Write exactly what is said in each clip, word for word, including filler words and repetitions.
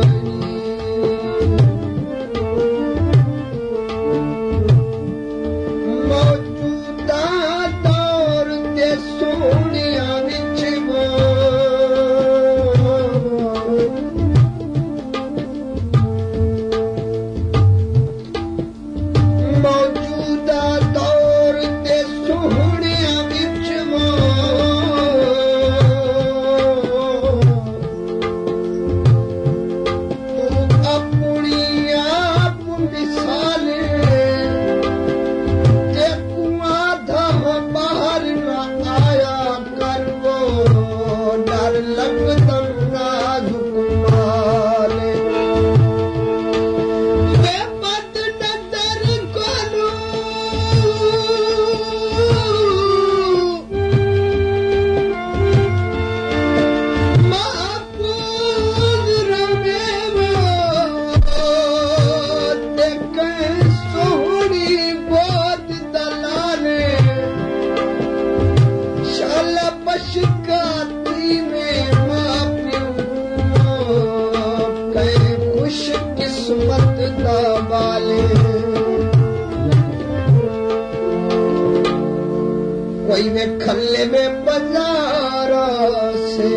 कोई में खल्ले में बाजारा से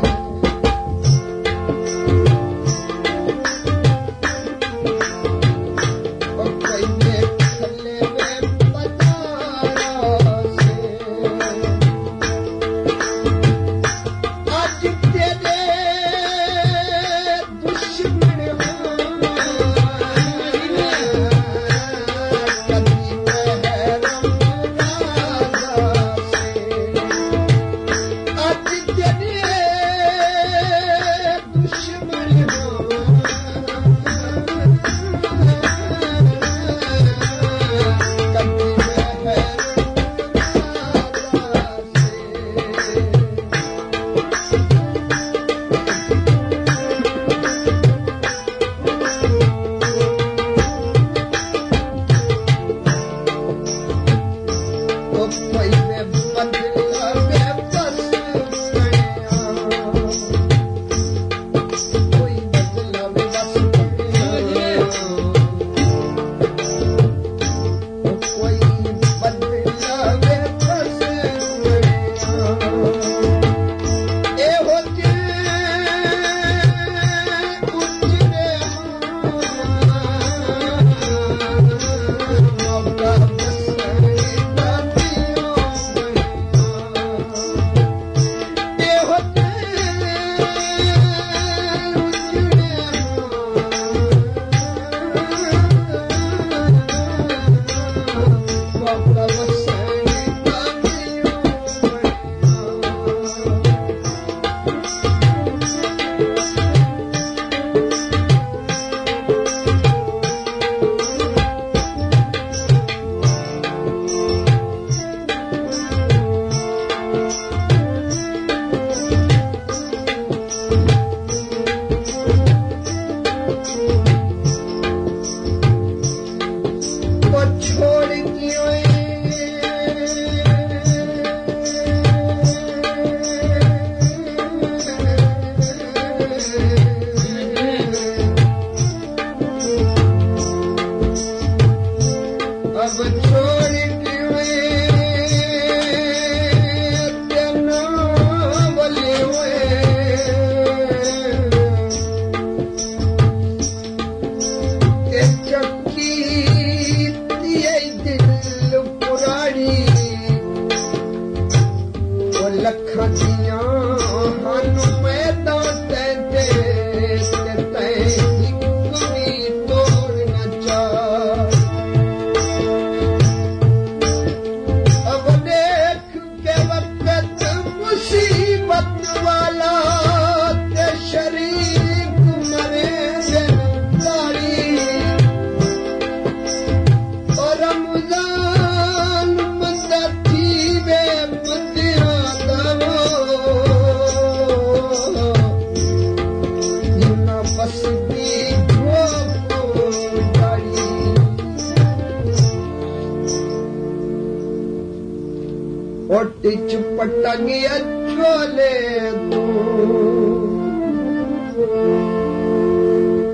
पटंगिया छोले तू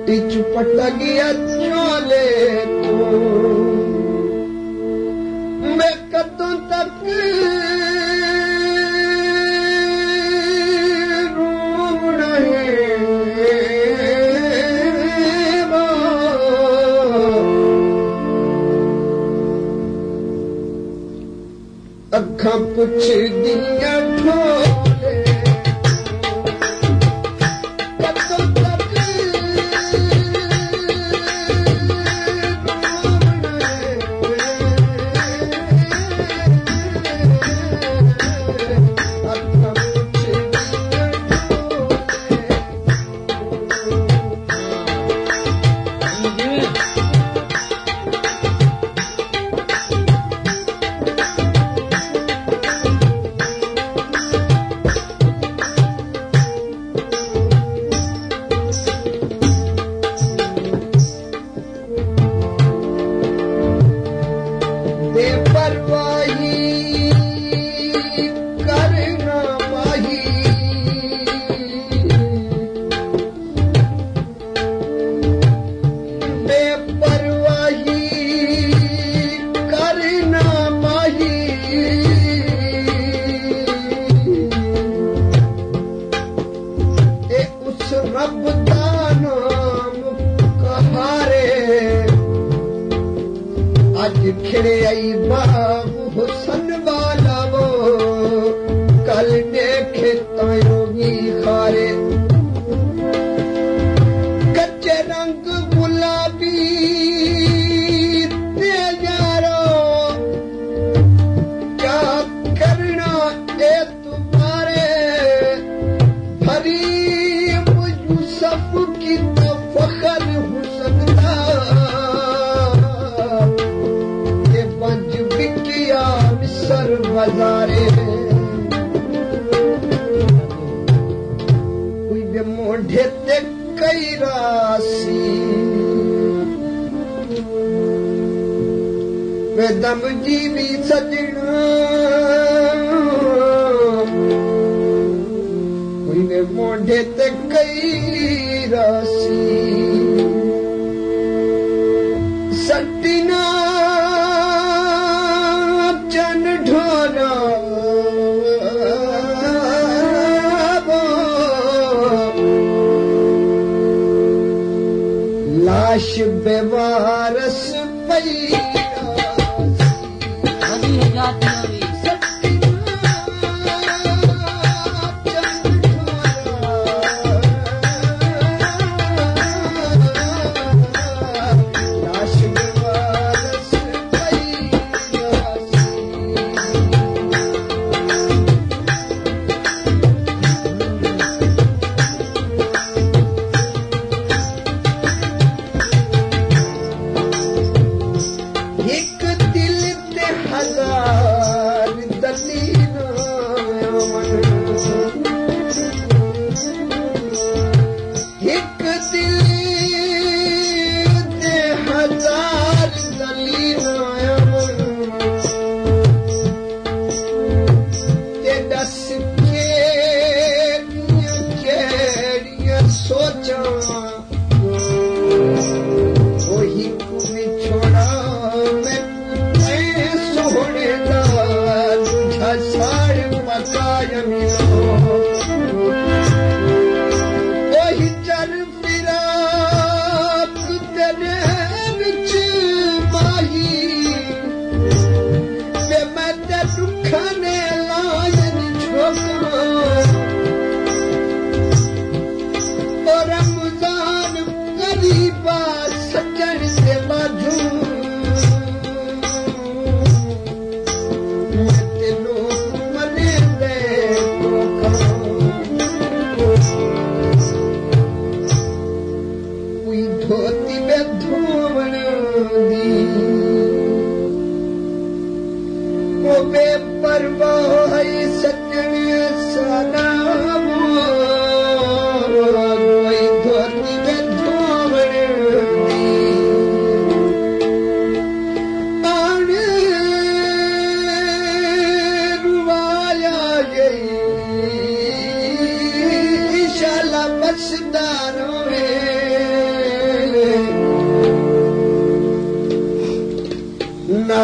मट्टी चुपट गया चोले तू मैं कदों तक रोना है अखा पुछ दिया ठोले कदों तक खिड़े आई बाबू हुसन वाला वो कल देखे तायोगी खारे कच्चे रंग गुलाबी ते यारो क्या करना ए तुम्हारे भरी मुझ सब की तो फखर हुसन मिसर बाजारे कोई बे मोढ़े ते कई रासी वे दम जीवी सजना कोई बे मोढ़े ते कई रासी सटीना लाश बेवारस पैया अभी है जाती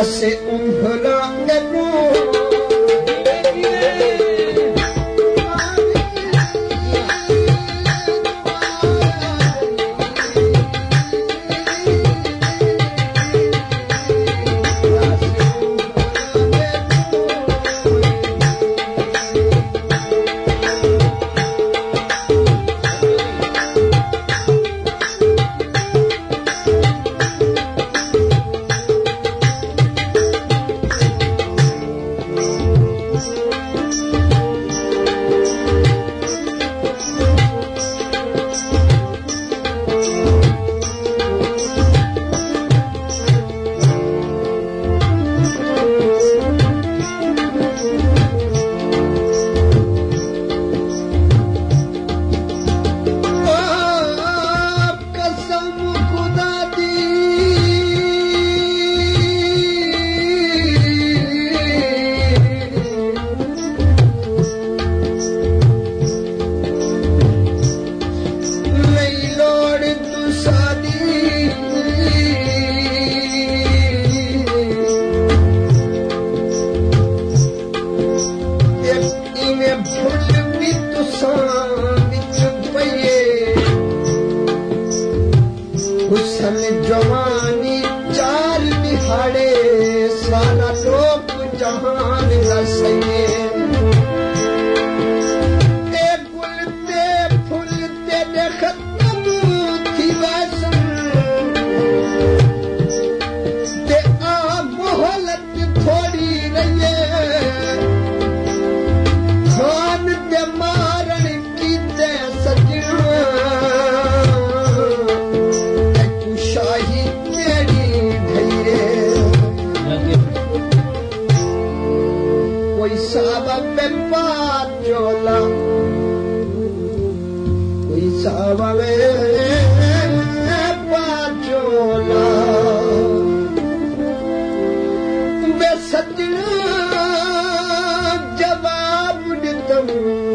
से उम्भला ननो जवानी चार दिहाड़े सारा लोक जहान दसये ते गुलते फुलते दे खत्म थी वसन ते आ मोहलत थोड़ी रही खान ते मारण की ते सजना कोई सावा पे पाचोला कोई सावा में पाचोला वे सजना जवाब दितम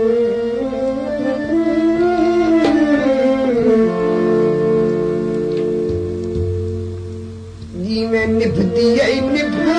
जी में निभती है निभा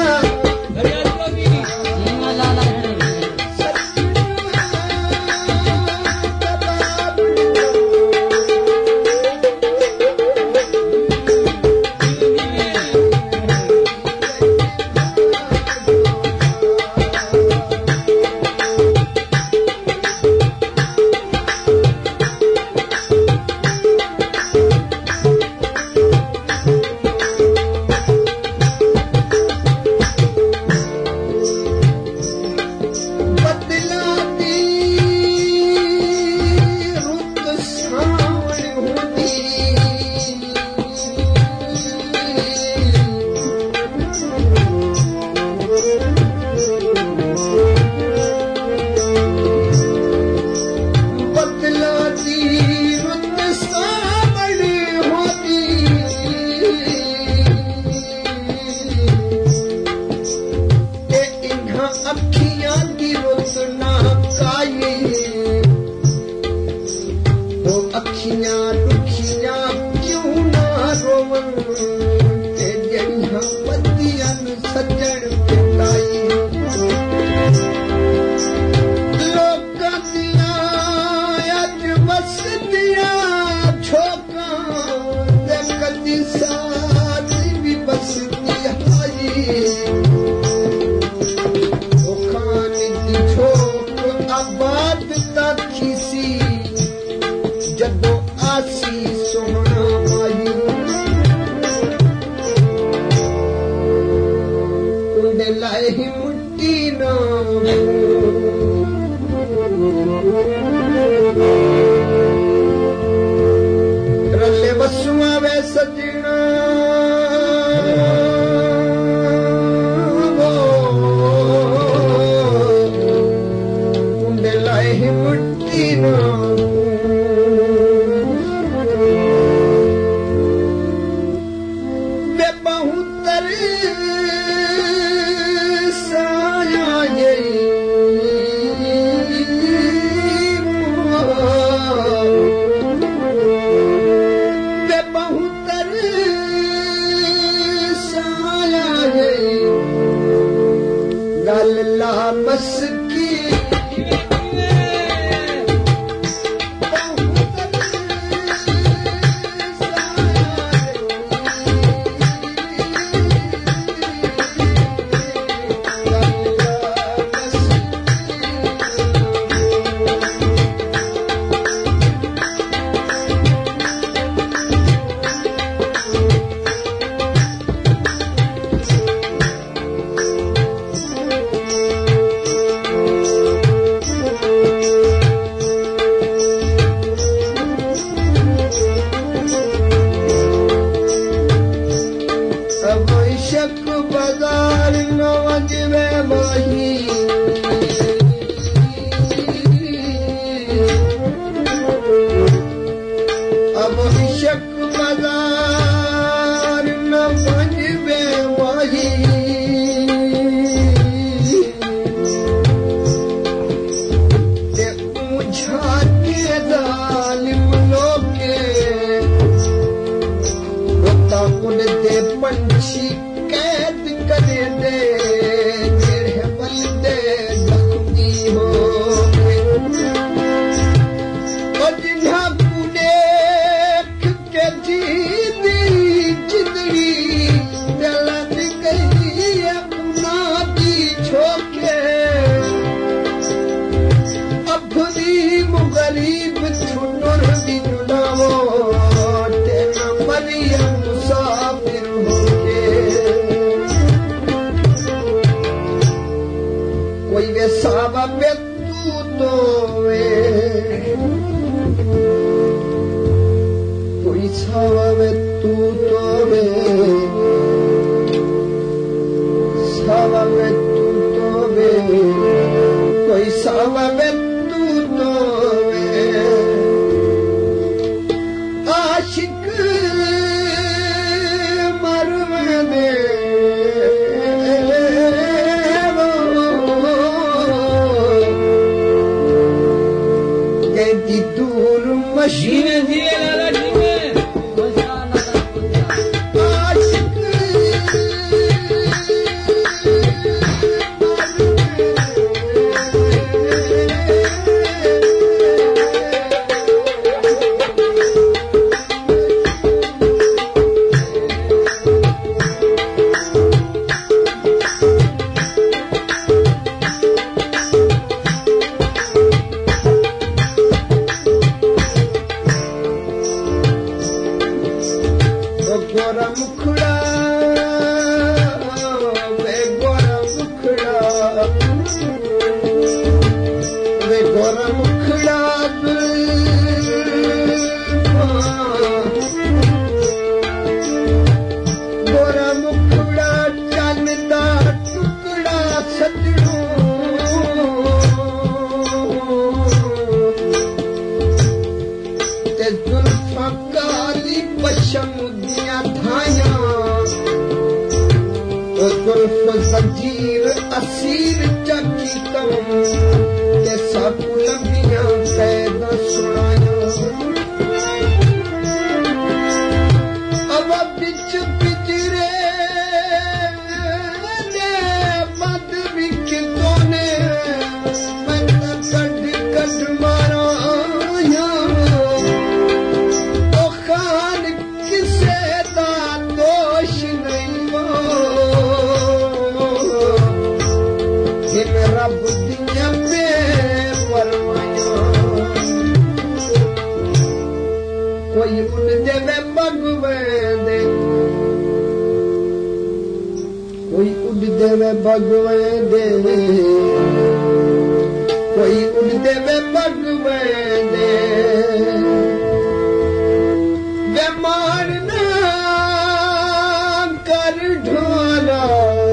जदों आसी सोहना मायू उंदे लाए ही मुट्टी ना रले बसुआ वे सजना उंदे लाए ही मुट्टी ना बहुत सावे तू तो वे सावे तू तो वे कोई सावे तू तो वे आशिक मरवे दे गई दूर मशीन दिए गोरा मुखड़ा वे गोरा मुखड़ा वे गोरा मुखड़ा गोरा मुखड़ा चलदा टुकड़ा सजड़ू ते जुल्फा काली पशम जुल्फ जंजीर असीर चकी तम के सब लंबियां कैद सुनाया अब बिच पिजरे ने मद विच तोने मैं कड कड मारा ओ खान किसे दा दोष नहीं रब दिया में परवाया कोई उड़ देवे भगवे दे कोई उड़ देवे भगवे दे कोई उड़ देवे भगवे दे बेमार ना कर ढोला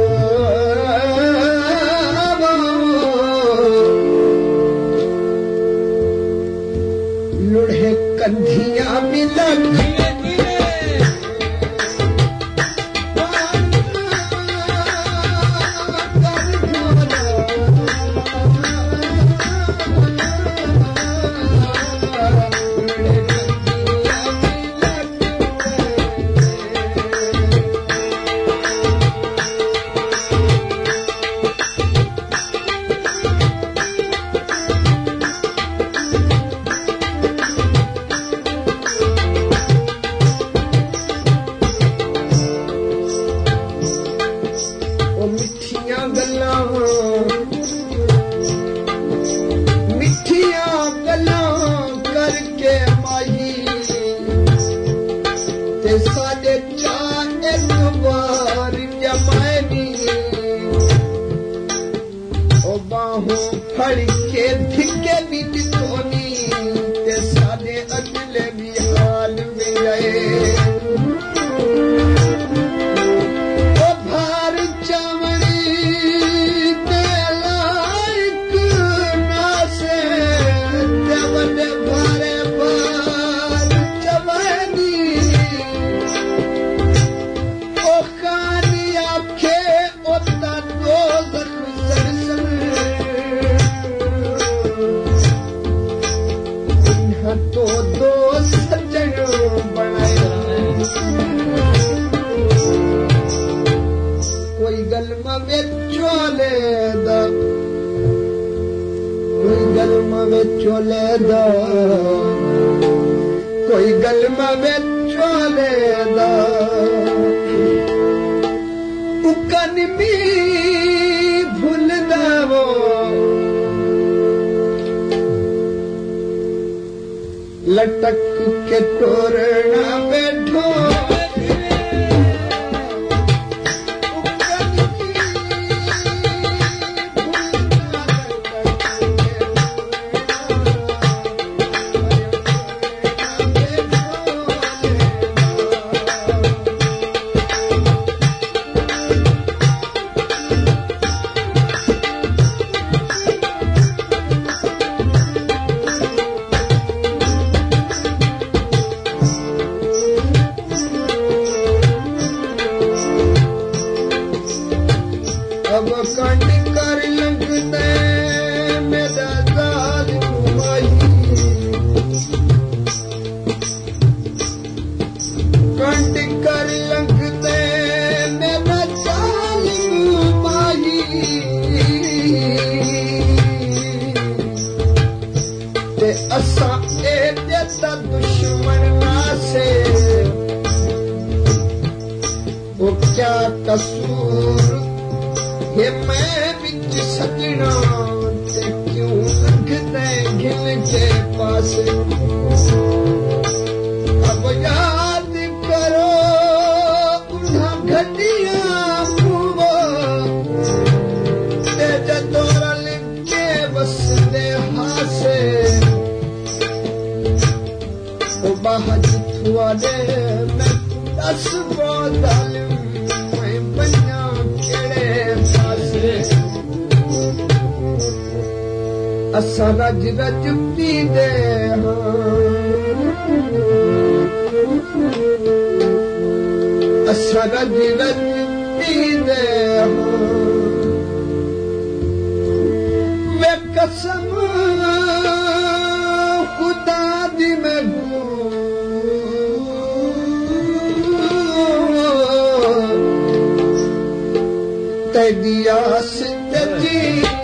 लुढ़े कंधियां भी लगी मिठियां गल्लां मिठियां गल्लां करके माही ते साडे चा एक बार जमानी ओ बाहों फड़ के धिके भी दितोनी ते साडे अगले भी हाल में गए तो दो सज्जन बनाया कोई गलमा बेचो लेदा कोई गलमा बेचो लेदा कोई गलमा बेचो लेदा उकन भी भूल दावो लटक के तोरना बैठो क्या कसूर ये मैं बिच सजना ते क्यों लगते घिल के पास अब याद करो उन्हां घटियां पूवो ते जदों रल के वसदे हासे ओ बाहर थुआडे मैं दस बोतल मैं बन्या केड़े पासे असां रज रज पींदे असां रज रज पींदे वे कसम खुदा दी मैं दिया सिंदगी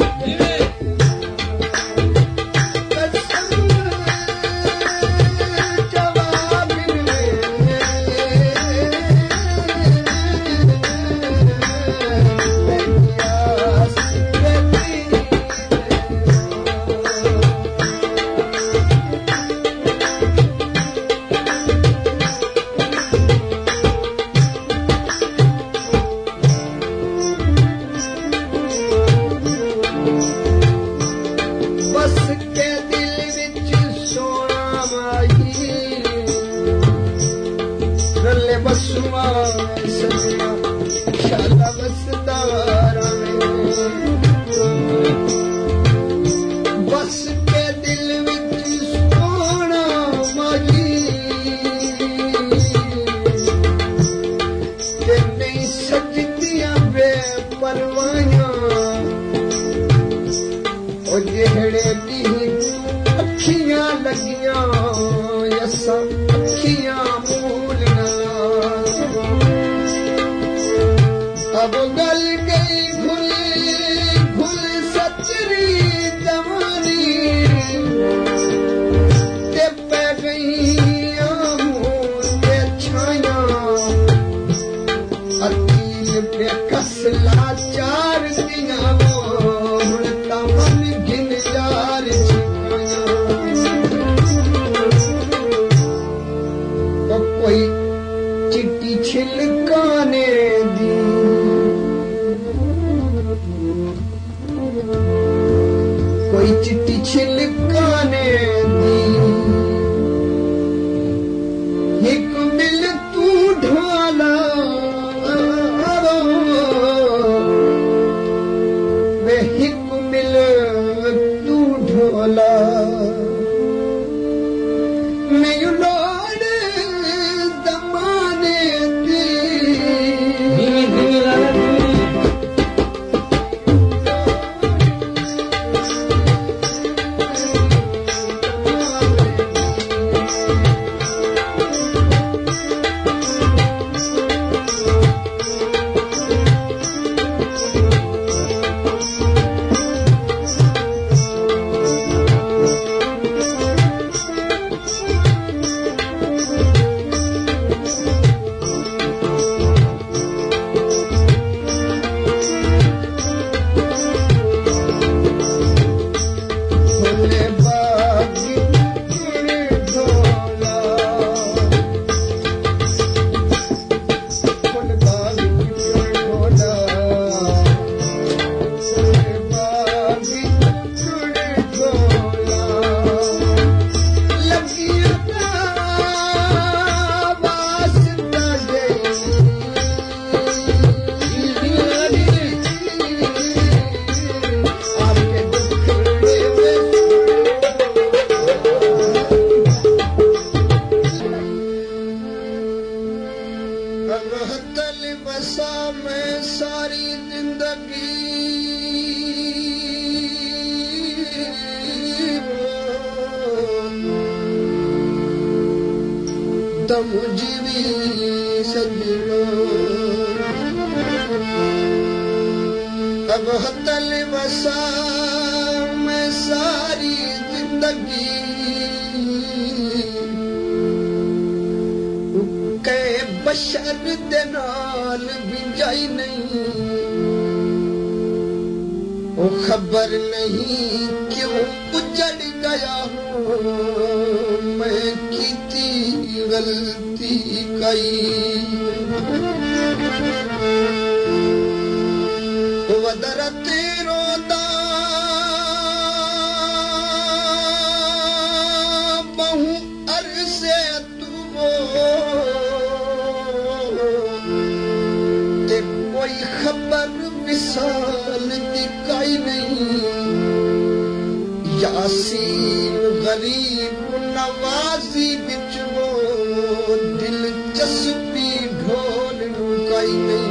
अब हतल बसा मैं सारी जिंदगी कै बशर दे नाल बिंजाई नहीं ओ खबर नहीं क्यों उजड़ गया हूँ मैं किती गलती कई वदरत रोदा बहु अरसे तू ते कोई खबर विसाल दिखाई नहीं यासीन गरीब नवाजी बिच वो दिलचस्पी ढोल रुकाई नहीं